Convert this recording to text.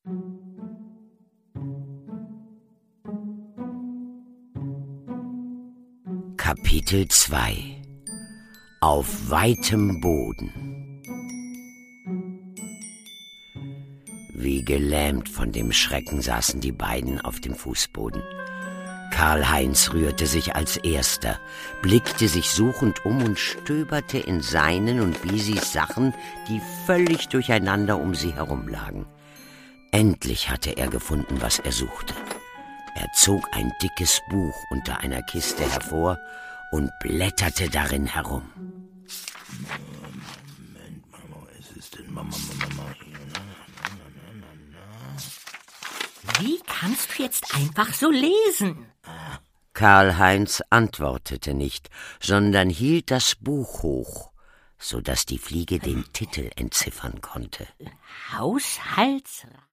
Kapitel 2: Auf weitem Boden. Wie gelähmt von dem Schrecken saßen die beiden auf dem Fußboden. Karl-Heinz rührte sich als erster, blickte sich suchend um und stöberte in seinen und Bisis Sachen, die völlig durcheinander um sie herum lagen. Endlich hatte er gefunden, was er suchte. Er zog ein dickes Buch unter einer Kiste hervor und blätterte darin herum. Moment, Mama, was ist denn Mama? Wie kannst du jetzt einfach so lesen? Karl-Heinz antwortete nicht, sondern hielt das Buch hoch, so dass die Fliege den Titel entziffern konnte. Haushaltsrat?